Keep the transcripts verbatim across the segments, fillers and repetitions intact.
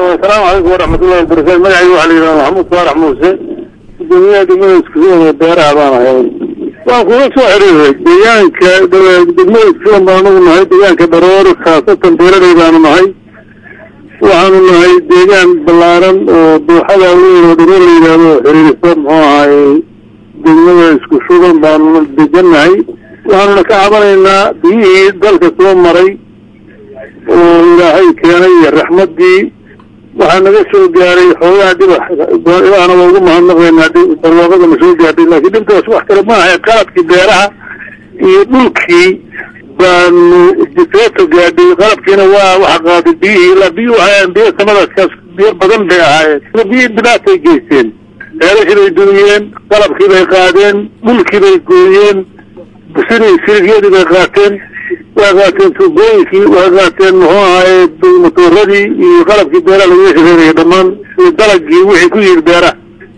السلام عليكم ورحمة الله وبركاته. مجاعي وحلي محمود صالح موسى الدنيا دمية اسكسوه بيرها بانا هاي وأقول سوى حريوه ديانك دمية اسكسوه بانا هاي ديانك برور خاصة بيرها بانا هاي وعنو هاي ديان بلارن وبوحدا وين ودرور ليلانو حريوه هاي دمية اسكسوه بانا ديان هاي وعنو لك عبرنا بيه دالك سوى مري وإلهي كياني الرحمة دي waxaa naga soo gaaray xoogaa dhibax ilaahna waa ugu mahadnaqaynaa barwaaqada na soo gaadhay laakiin dhibtaas wax kale maaha qalabkii beeraha iyo dhulkii baanu difeeto gaadhay qalabkiina waa waxa qaaday biyihii ilaa biyi waxay biyo samadaas biyo badan bay ahaayeen sida biyi dhibaatay geysteen beerashii bay dumiyeen qalabkii bay qaadeen dhulkii bay gooyeen sidii sirigyadii bay qaateen وقاتين تبويكي وقاتين هاي بالمطوردي يقلب في الدارة اللي يشغل دمان درجي وحي كل الدارة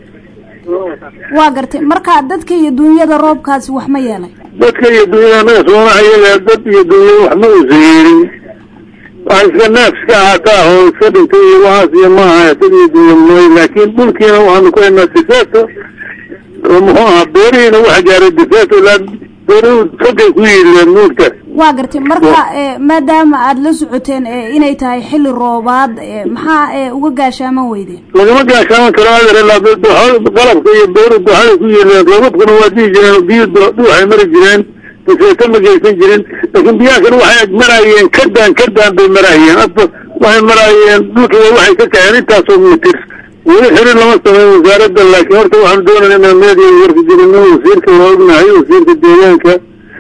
واقرتي مركا ددك يدوية الروب كاس وحما يالي ددك يدوية ناس وانا حيالي دد يدوية وحما وزيري وعيسك الناس كاعتاه سبنتي وعاسي معها تدوية الموي لكن ممكن وحنا كوينا دفاته ومهوها بيرين وحجار الدفاته لان بيرين صدق ويل المولكة waa gartay marka maadaama aad la socoteen inay tahay xilli roobaad maxaa uga gaashaaman weydeen lagama gaashaaman karo ilaa qalabka iyo beeruhu waxay ku yeeleen roobabkuna waa dii jireen biyo waxay mari jireen dadka ma geysan jirin laakiin biyaha waxay marayeen kadaan kadaan bay marayeen afba waxay marayeen dhulka waxay ka kaceen intaasoo mitir weli xirin lama sameeyo wasaaradda laakiin horta waxaan doonaynaa inaan meediya warka jirino wasiirka waa ognahay wasiirka deegaanka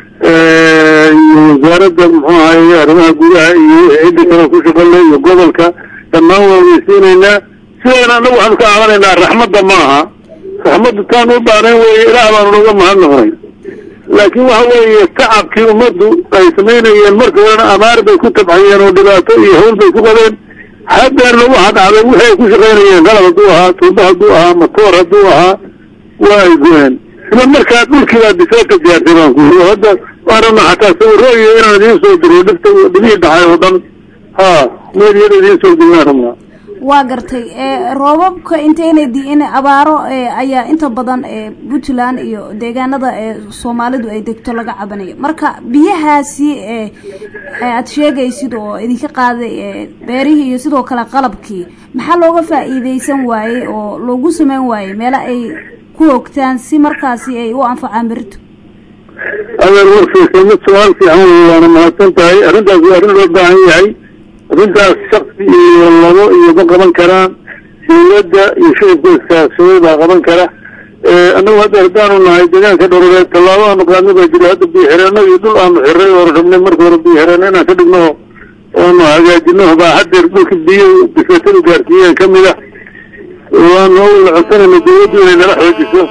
وزارة محاها أرمها قولها عدة كما كشغلة يقبلك تمام ويسينينا سينا نوحا كعملنا الرحمة معها رحمة كانوا بارين وإلهة ونوغا مهنهين لكن وهو يستعب كي أمده قيسمين ينمرك وانا أمار بيكتب عيان ودباته يهول بيكتبين حتى لو واحد على وحي كشغلين غلب دوها طلبها دوها مطورها دوها وايقوين لما كانت ملكي بساكة جارتبان كله هذا وأنا حتى سوى رؤية أنا دين صدري دكتور دنيا دعاية وضم ها ميري دين صدري نارنا waagartay ee roobabka inteena diin abaaro ayaa inta badan ee Puntland iyo deegaanada ee Soomaalidu ay degto laga cabanayo marka biyahaasi ee aad sheegaysid oo idinka qaaday beerihi iyo sidoo kale qalabkii maxaa looga faa'iideysan waayay oo loogu sameyn waayay meel ay ku ogtaan si markaasi ay u anfacaan birtu هذا الوصف كم سؤال في عمري وأنا ما أتنتهي أرنت أرنت ربعي هاي أرنت الشخص والله يبقى من كلام يبدأ يشوف الساسوي بقى من كلام أنا هذا هدان الله يدنا كدرجة الله نقلنا بجلاد بحرنا يدل أن حرنا ورحمنا مركور بحرنا أنا كدنا وأنا هذا جنوه بعد يربك بيو بفترة جارتية كاملة وأنا أول عسنا مدود وين راح يجلسه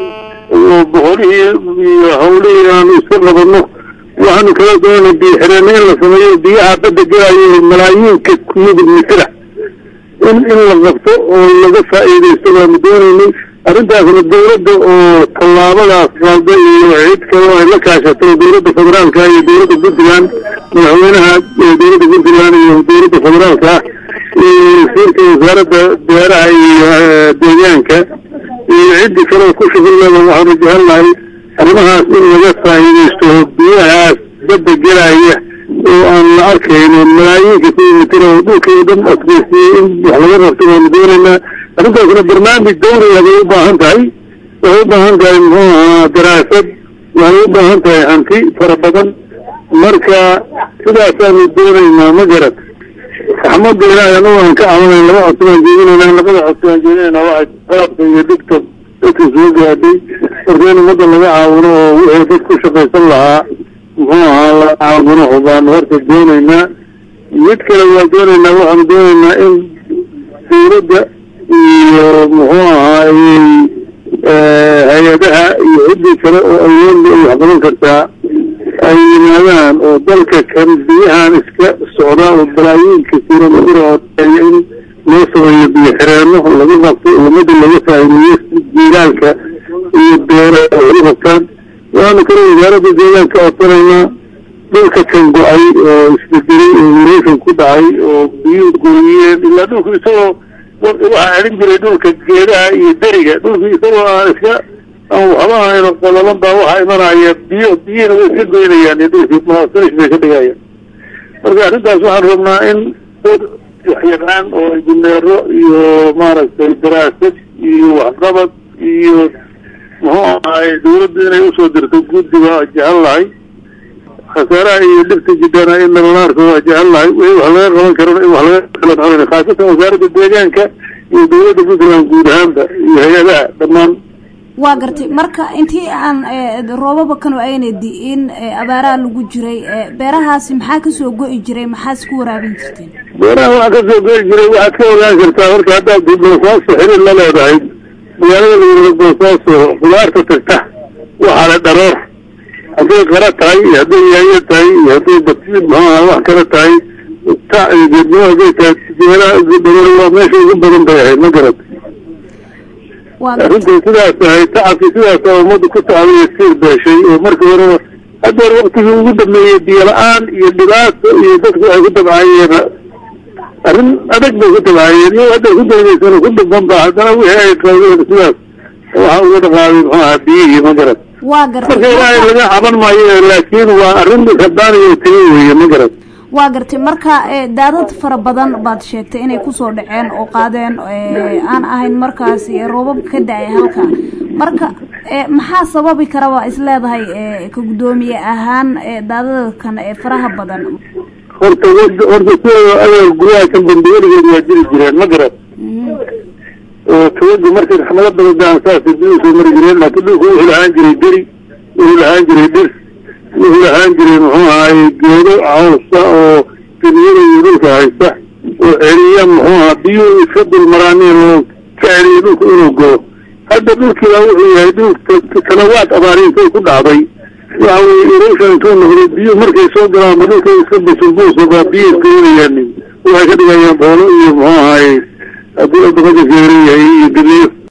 وبحوله حوله يعني يسر بنه وعنو كلا دون بحرانين لسميه بيها بدأ جاي ملايين كيوب المترة إن إن لغفته ولغفها إذا يستوى مدوني أرد أخذ الدورة وطلابة الأصفاد وعيد كواهي لك عشان دورة فدران كاي دورة بنتلان من حوينها دورة بنتلان ودورة فدران كا يصير كوزارة ديارها ديانكا يعدي كلام كل شيء الله وحرج الله أرمها إن وجدتها يستوه بيها بدأ الجراية وأن أركين الملايين كثير متر ودوك يدم أكبسين بحلوة رفتها مدوننا أرمها كنا برنامج دوري هذا يبقى هنتهي ويبقى هنتهي هو دراسة ويبقى هنتهي هنتي فربطا مركا كده أسامي الدوري ما مجرد أحمد الله ينوه كأعمل الله أصلا جيدين لأن لقد أصلا جيدين واحد خلق يدكتب اتزوج هذه ورجال مدى الله عاونه ويهدك شقي صلها وهو على عاونه وبان ورد دوننا يذكر دوننا وهم دوننا إن يرد وهو هيدها يهدي شرق أيام يحضرون كرتها أي مالان وذلك كان بيها نسكة السعوداء والبلايين كثيرا مديرة والتاليين نوصل بحرانه الذي نفسه ومدى اللي يسعى جيلانك يبدأ ورغبتان وأنا كان إدارة جيلانك أطلعنا ذلك كان دعي استدري وريشن كدعي وبيوت قويين إلا dhulku isagoo waxaa celin jiray dhulka geedaha iyo deriga dhulku isagoo aan iska aan waxba ahayno qolalan baa waxaa imanaya biyo biyina way iska goynayaan dhulkii munaasirish bay ka dhigayaan marka arrintaas waxaan rabnaa in dad waxyaqaan oo injineero iyo maaragtay daraasad iyo waxqabad iyo muxuu ahay dawladdu inay usoo dirto guddi waa jecel lahay khasaaraha iyo dhibta jidana in nalanaarka waa jecel lahay wixii wax laga qaban karana in wax laga qaban xorina khaasatan wasaaradda deegaanka iyo dawladda puntland guud ahaanba iyo hay-adaha dhammaan waa gartay marka intii aan roobaba kanu ayna di'in abaaraha lagu jiray beerahaasi maxaa kasoo go'i jiray maxaa isku waraabin jirteen beeraha waxaa kasoo go'i jiray waxaad ka ogaan kartaa marka haddaad boosaaso xiriir la leedahay magaalada layirahdo boosaaso khudaarta tagta waxaa la dharoor hadday qara tahay iyo hadday yaayo tahay iyo hadday basiid maxuaha wax kala tahay ta geednimo hadday tahay beeraha dharoor waa meesha ugu badan bay ahayd ma garatay arrintii sidaas ahay tacabkii sidaas a ummadda ku tacbay siir beeshay oo markii horeba haddeer waktigii ugu dhameeyey biyo la-aan iyo dhibaato iyo dadku ay ku dabcayeen arrin adag bay ku dabcayeen iyo hadda ku daydaysana ku dhaban ba haddana wixii ay qaadeen sidaas waxaa uga dhaqaaday muxuu ahaa biyihii ma garat waa gartay marka ilaahay laga caban maayo laakiin waa arrin rabbaaniyo tayo weeye ma garat waa gartay marka daadad fara badan baad sheegtay inay kusoo dhaceen oo qaadeen aan ahayn markaasi roobab ka da-ay halka marka maxaa sababi karaba isleedahay ka guddoomiye ahaan daadadkan faraha badan horta wada horta sida adeer guryaha kan dambe weligeed waa jiri jireen ma garat oo tawada markay raxmado badan daan saas biyo soo mari jireen laakiin dhulku wuxuu lahaan jiray deri wuxuu lahaan jiray dhir wuxuu lahaan jiray muxuu ahaay geedo cawsa oo geniyada iyo dhulka haysta oo celiya muxuu ahaa biyuhu iska dulmaraaneen oo ka celiya dhulka inuu goo hadda dhulkiiba wuxuu yahay dhulka sanawaad abaariintay ku dhacday waxa weye erosion intuu noqday biyuhu markay soo galaanba dhulka iska busulbuusa baa biyo iska helayaan waxay ka dhigayaan boolo iyo muxuu ahaay haddii adaqada geeran yahay iyo gadiyo